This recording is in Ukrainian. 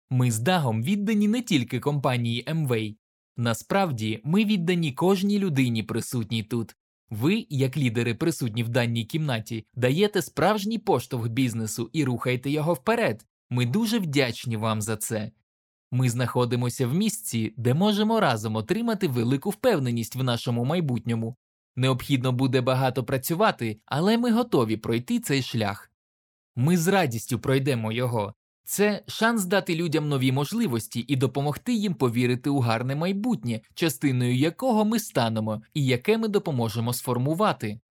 Ми з Дагом віддані не тільки компанії Amway. Насправді, ми віддані кожній людині, присутній тут. Ви, як лідери, присутні в даній кімнаті, даєте справжній поштовх бізнесу і рухаєте його вперед. Ми дуже вдячні вам за це. Ми знаходимося в місці, де можемо разом отримати велику впевненість в нашому майбутньому. Необхідно буде багато працювати, але ми готові пройти цей шлях. Ми з радістю пройдемо його. Це шанс дати людям нові можливості і допомогти їм повірити у гарне майбутнє, частиною якого ми станемо і яке ми допоможемо сформувати.